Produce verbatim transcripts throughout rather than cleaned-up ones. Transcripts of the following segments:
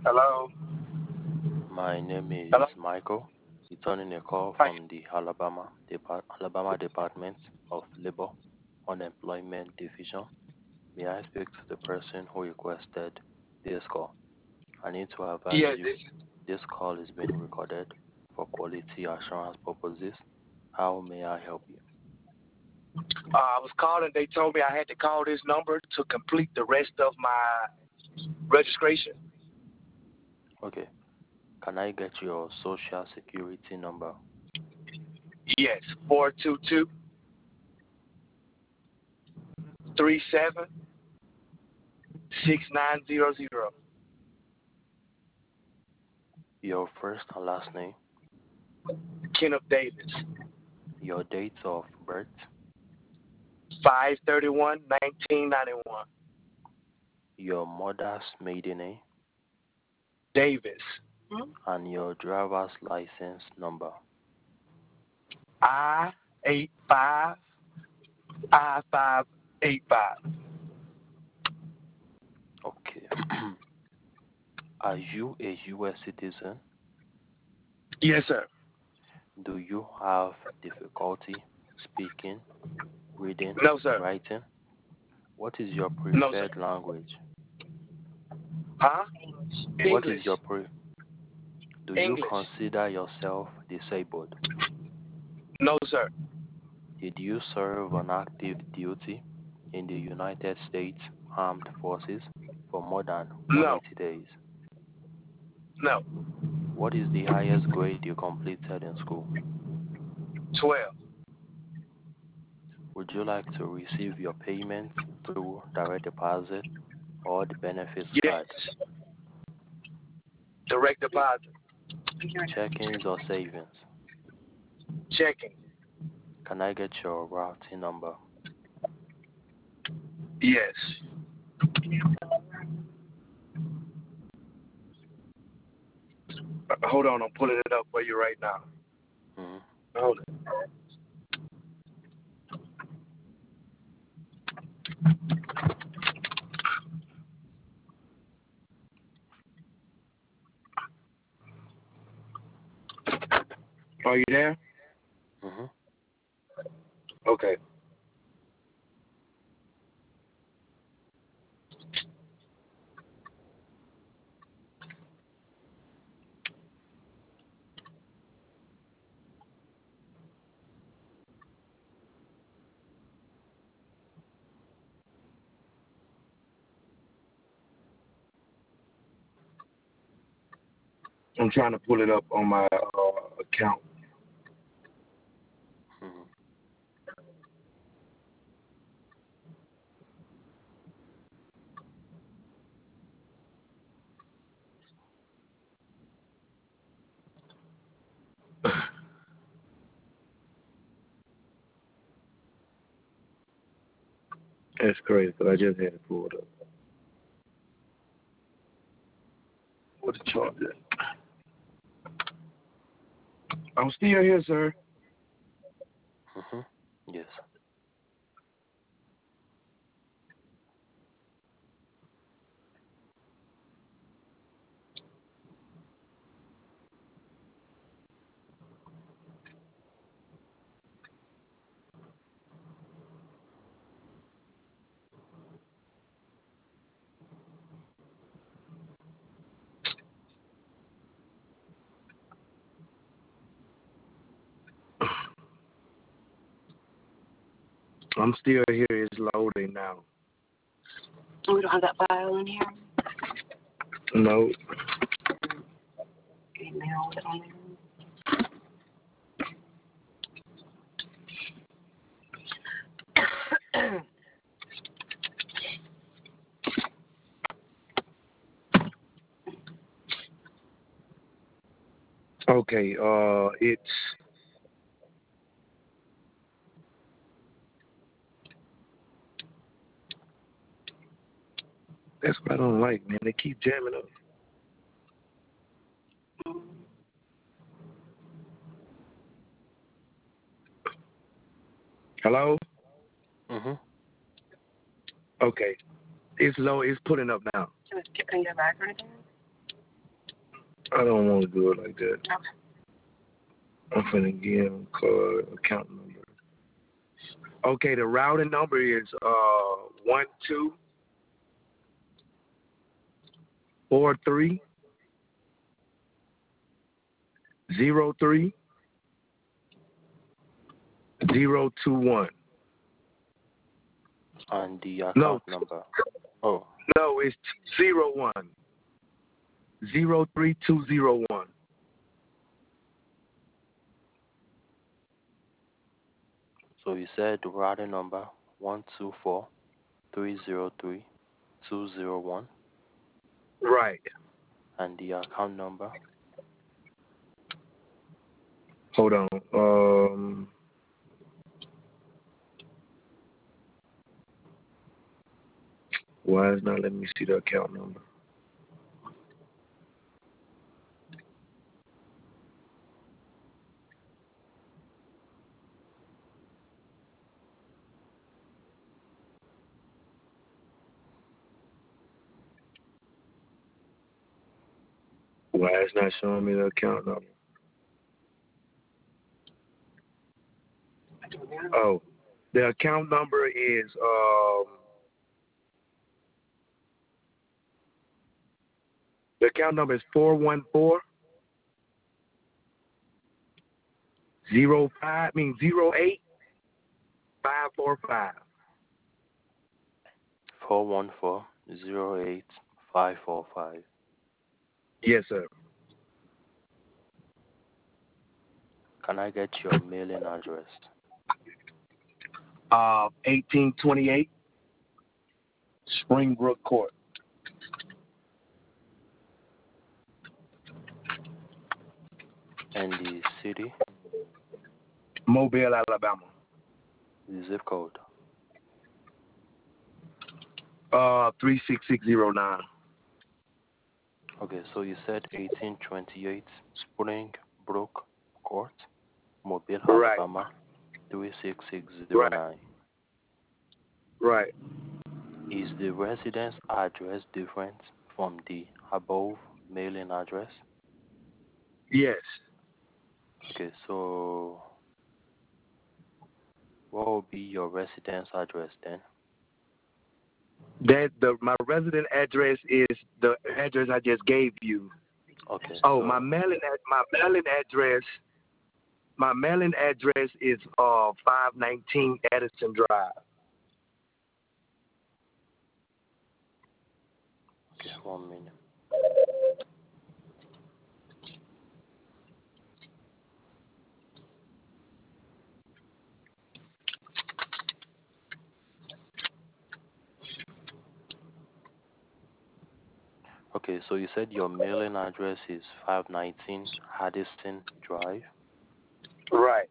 Hello? My name Hello? is Michael, returning a call Hi. from the Alabama, Depart- Alabama Department of Labor Unemployment Division. May I speak to the person who requested this call? I need to advise Yes, you this this call is being recorded for quality assurance purposes. How may I help you? uh, I was calling. They told me I had to call this number to complete the rest of my registration. Okay. Can I get your social security number? Yes, four two two three seven six nine zero zero. Your first and last name? Kenneth Davis, Your date of birth? five thirty one nineteen ninety one. Your mother's maiden name? Davis. And your driver's license number? I eight five I five eight five. Okay. Are you a U S citizen? Yes, sir. Do you have difficulty speaking, reading, No, sir. writing? What is your No, sir. preferred language? Huh? What is English. your pre- Do you English. consider yourself disabled? No, sir. Did you serve on active duty in the United States Armed Forces for more than No. one hundred eighty days? No. What is the highest grade you completed in school? twelve. Would you like to receive your payment through direct deposit or the benefits Yes. card? Direct deposit. Checkings or savings? Checking. Can I get your routing number? Yes. Uh, hold on, I'm pulling it up for you right now. Hmm. Hold it. Are you there? Hmm. Okay. I'm trying to pull it up on my uh, account. Hmm. That's crazy, because I just had it pulled up. What the charge at? I'm still here, sir. Hmm. Yes. I'm still here. It's loading now. We don't have that file in here. No. Email it on there. Okay. Uh, it's that's what I don't like, man. They keep jamming up. Hello. Hmm. Okay. It's low. It's putting up now. Can I go back or anything? I don't want to do it like that. I'm finna give him card account number. Okay, the routing number is uh one two four three zero three zero two one. And the No, account number. Oh, no, it's zero one zero three two zero one. so you said the routing number one two four three zero three two zero one Right. and the account number. Hold on. Um, why is not letting me see the account number? Why it's not showing me the account number? Oh, the account number is um the account number is four one four zero five. I mean zero eight five four five. four one four zero eight five four five. Yes, sir. Can I get your mailing address? Uh, eighteen twenty eight Springbrook Court, And the city? Mobile, Alabama. The zip code? Uh, three six six zero nine. Okay, so you said eighteen twenty-eight Springbrook Court, Mobile, Right. Alabama, three six six zero Right. nine. Right. Is the residence address different from the above mailing address? Yes. Okay, so what will be your residence address then? That the my resident address is the address I just gave you. Okay, Oh, my so mailing ad- my mailing address my mailing address is uh five nineteen Edison Drive. okay, one minute. Okay, so you said your mailing address is five nineteen Addison Drive, Right.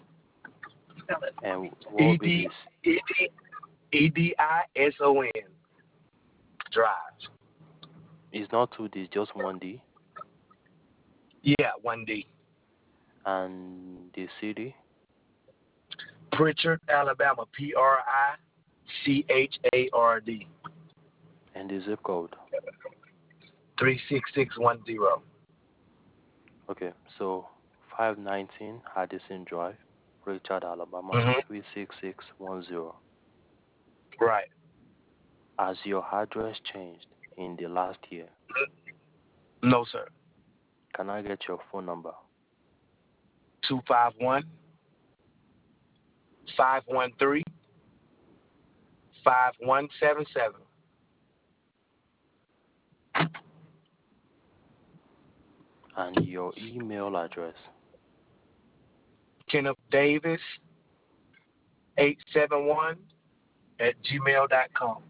and what will E be D this? E D E D I S O N Drive. It's not two D, just one D. Yeah, one D. And the city? Pritchard, Alabama. P R I C H A R D. And the zip code. Three six six one zero. Okay, so five nineteen Addison Drive, Pritchard, Alabama, Mhm. three six six one zero. Right. Has your address changed in the last year? No, sir. Can I get your phone number? Two five one five one three five one seven seven. And your email address? Kenneth Davis eight seven one at gmail dot com.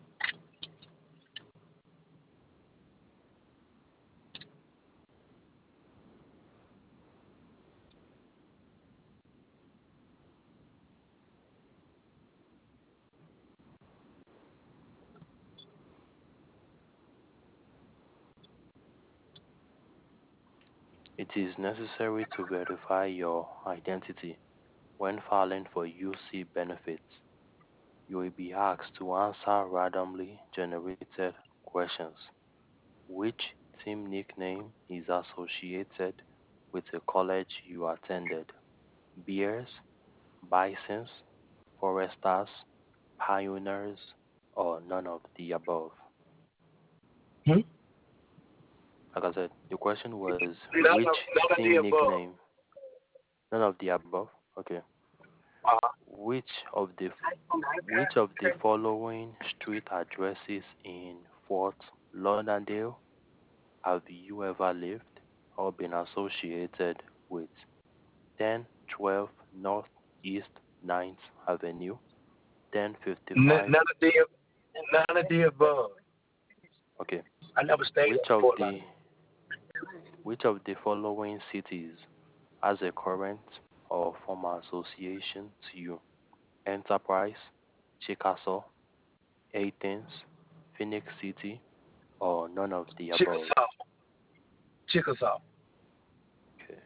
It is necessary to verify your identity when filing for U C benefits. You will be asked to answer randomly generated questions, which team nickname is associated with a college you attended? Bears, Bisons, Foresters, Pioneers, or none of the above? Hmm? Like I said, the question was None which of, none of the team above. nickname? None of the above. Okay. Uh, Which of the which of the following street addresses in Fort Lauderdale have you ever lived or been associated with? ten twelve North East ninth Avenue, n- ten fifty-five. none of the, none of the above. Okay. I never stayed Which in of Fort the Lauderdale. which of the following cities has a current or former association to you? Enterprise, Chickasaw, Athens, Phoenix City, or none of the above? Chickasaw. Chickasaw. Okay.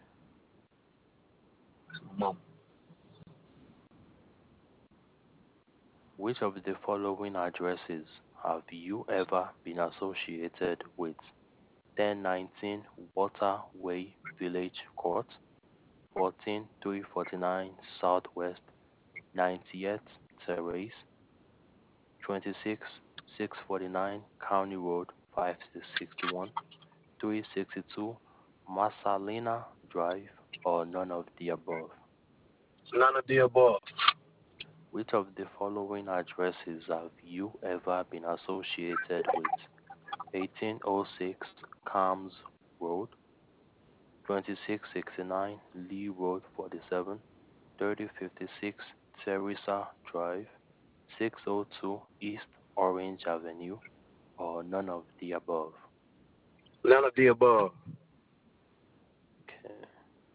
Mom. Which of the following addresses have you ever been associated with? ten nineteen Waterway Village Court, fourteen three forty-nine Southwest ninetieth Terrace, twenty-six six forty-nine County Road five sixty-one, three sixty-two Masalina Drive, or none of the above? None of the above. Which of the following addresses have you ever been associated with? eighteen oh six Calms Road, twenty-six sixty-nine Lee Road forty-seven, thirty fifty-six Teresa Drive, six oh two East Orange Avenue, or none of the above? None of the above. Okay.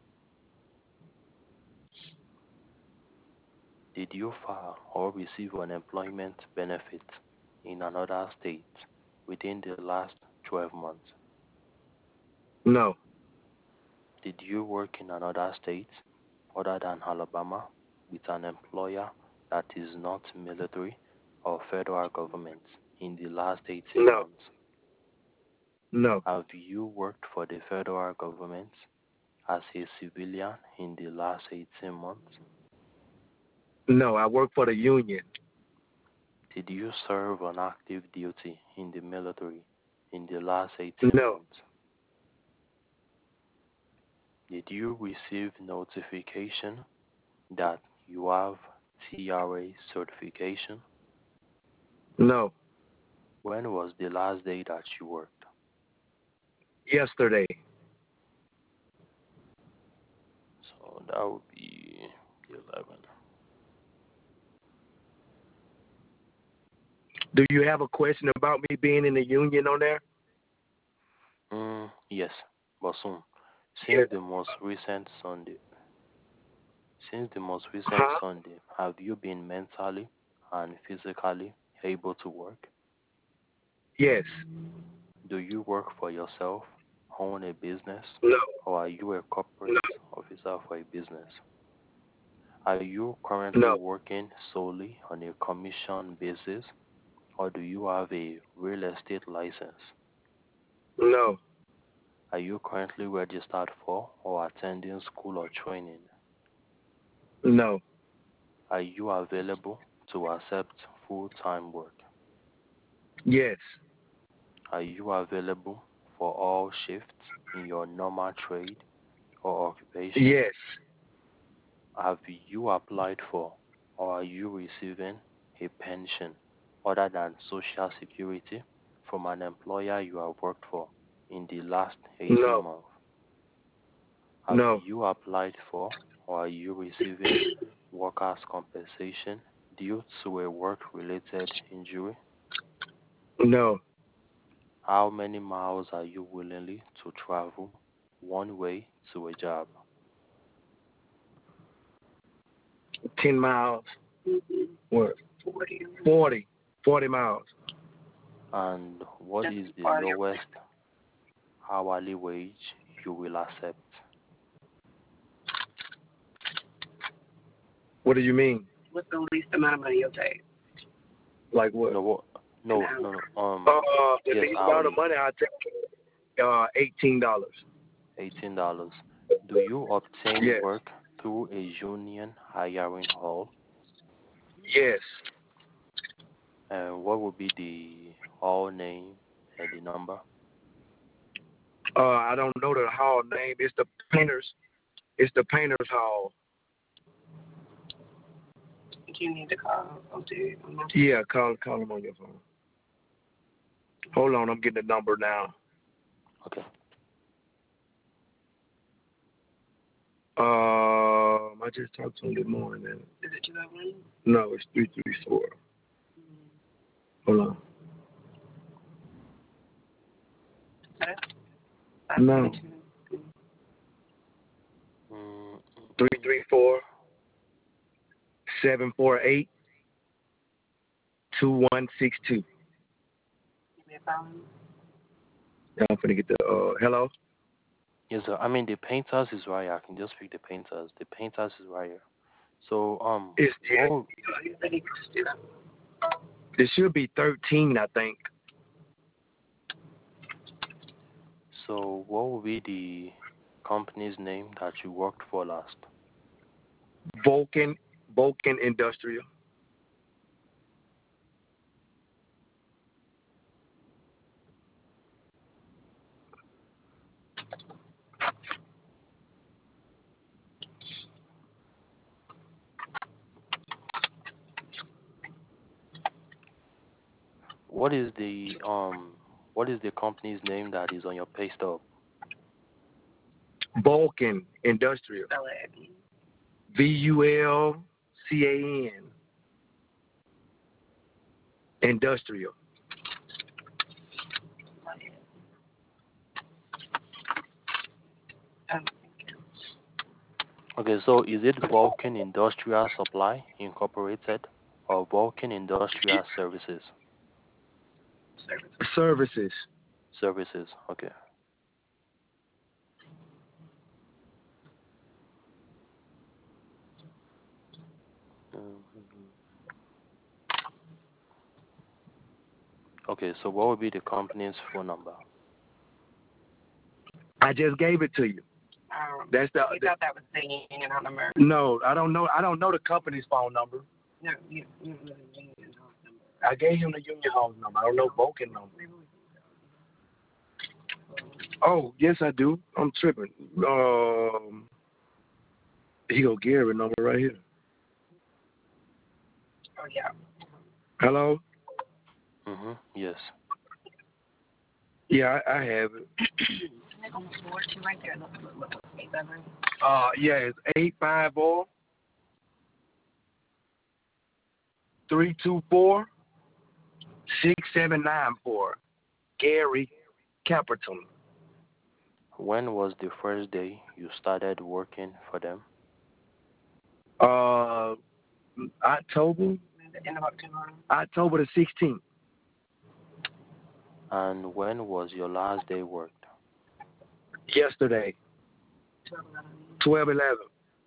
Did you file or receive unemployment benefit in another state within the last twelve months? No. Did you work in another state other than Alabama with an employer that is not military or federal government in the last eighteen No. months? No. Have you worked for the federal government as a civilian in the last eighteen months? No. I work for the union. Did you serve on active duty in the military in the last eighteen No. months? Did you receive notification that you have T R A certification? No. When was the last day that you worked? Yesterday. So that would be eleven. Do you have a question about me being in the union on there? Mm, yes, but soon. Yeah. Since the most recent Sunday, since the most recent Huh? Sunday, have you been mentally and physically able to work? Yes. Do you work for yourself, own a business, No. or are you a corporate No. officer for a business? Are you currently No. working solely on a commission basis, or do you have a real estate license? No. Are you currently registered for or attending school or training? No. Are you available to accept full-time work? Yes. Are you available for all shifts in your normal trade or occupation? Yes. Have you applied for or are you receiving a pension other than Social Security from an employer you have worked for in the last eighteen No. months? Have No. you applied for or are you receiving workers' compensation due to a work-related injury? No. How many miles are you willingly to travel one way to a job? Ten miles. Mm-hmm. What? forty. Forty. Forty miles. And what That's is the forty. lowest hourly wage you will accept? What do you mean? What's the least amount of money you'll take? Like what? No, what? An No, hour. no, no. Um, Uh, the yes, least amount of hourly. money I take uh, eighteen dollars. eighteen dollars. Do you obtain Yes. work through a union hiring hall? Yes. And what would be the hall name and the number? Uh, I don't know the hall name. It's the painters. It's the painters hall. Do you need to call O T? Yeah, call call them on your phone. Hold on, I'm getting the number now. Okay. Um, I just talked to him this morning. Is it two oh one? No, it's three three four. Hold on. No. Mm, Three three four seven four eight two one six two. I'm finna get the uh hello. yes, sir. I mean, the painters is right here. I can just pick the painters. The painters is right here. So, um, It's yeah, what, it should be thirteen, I think. so what would be the company's name that you worked for last? Vulcan Vulcan Industrial. What is the um, what is the company's name that is on your pay stub? Vulcan Industrial. Spell it. V U L C A N. Industrial. Um, Okay, so is it Vulcan Industrial Supply Incorporated or Vulcan Industrial Services? Services. Services. Okay. Mhm. Okay, so what would be the company's phone number? I just gave it to you. um, That's the, you the thought that was the union out number. no. I don't know. I don't know the company's phone number. No, you, you don't know the union house number. I gave him the Union Hall number. I don't know Vulcan number. Oh yes, I do. I'm tripping. Um, he go Gary number right here. Oh, yeah. Hello. Mhm. Yes. Yeah, I, I have it. On the floor, two right there. Look, look, look, look. Eight, seven. Uh, yeah, it's eight five four three two four six seven nine four. Gary Caperton. When was the first day you started working for them? Uh, October. The end of October. October the sixteenth. And when was your last day worked? Yesterday. twelve, eleven. Twelve eleven.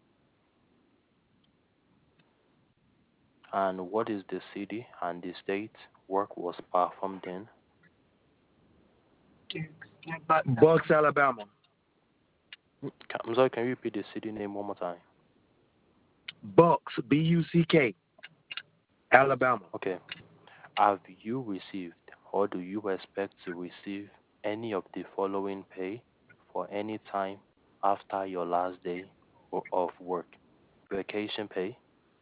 And what is the city and the state work was performed in? Dukes. No, but, Bucks, Alabama. Mm, ca- I'm sorry, can you repeat the city name one more time? Bucks, B U C K, Alabama. Okay. Have you received or do you expect to receive any of the following pay for any time after your last day o- of work? Vacation pay,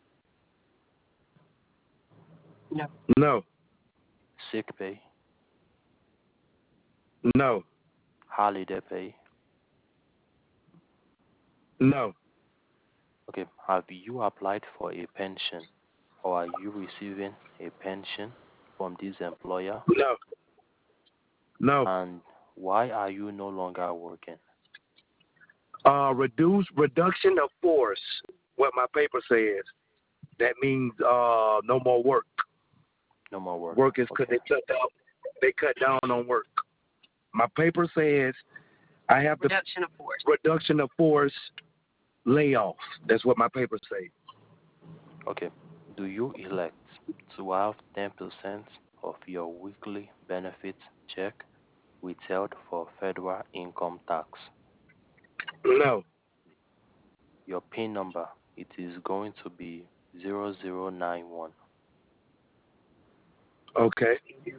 no. No, sick pay, no, holiday pay. no, Okay. Have you applied for a pension or are you receiving a pension from this employer? no, no. And why are you no longer working? Uh, reduce reduction of force. What my paper says. That means uh no more work. No more work. Work is cut. Okay. They cut down. They cut down on work. My paper says I have the Reduction of force. reduction of force layoff. That's what my paper says. Okay. Do you elect to have ten percent of your weekly benefits check withheld for federal income tax. No. Your PIN number, it is going to be zero zero nine one. Okay.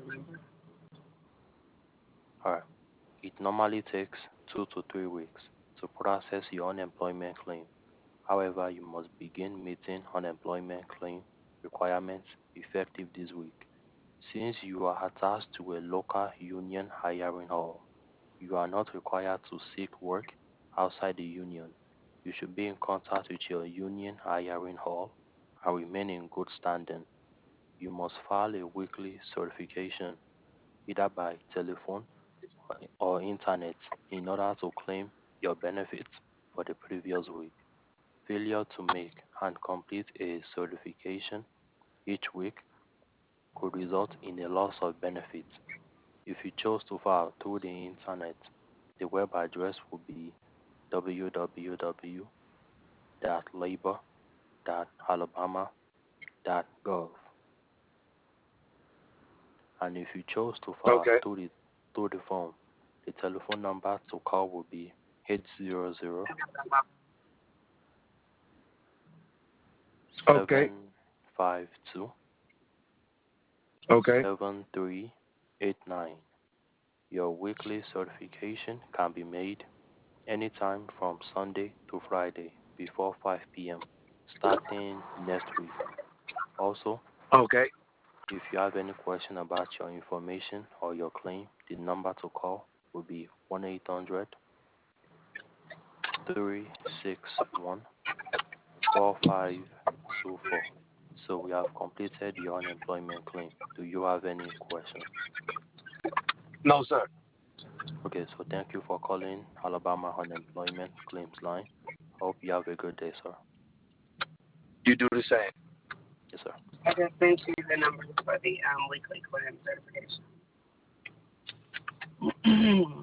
Alright. It normally takes two to three weeks to process your unemployment claim. However, you must begin meeting unemployment claim requirements effective this week. Since you are attached to a local union hiring hall, you are not required to seek work outside the union. You should be in contact with your union hiring hall and remain in good standing. You must file a weekly certification either by telephone or internet in order to claim your benefits for the previous week. Failure to make and complete a certification each week could result in a loss of benefits. If you chose to file through the internet, the web address will be w w w dot labor dot alabama dot gov. And if you chose to file Okay. through the, through the phone, the telephone number to call will be eight hundred Okay. seven five two Okay. seven three eight nine. Your weekly certification can be made anytime from Sunday to Friday before five p.m. starting next week. Also, Okay. if you have any question about your information or your claim, the number to call will be one eight hundred three six one four five two four. So we have completed your unemployment claim. Do you have any questions? No, sir. Okay, so thank you for calling Alabama Unemployment Claims Line. Hope you have a good day, sir. You do the same. Yes, sir. I just sent you the numbers for the um, weekly claim certification.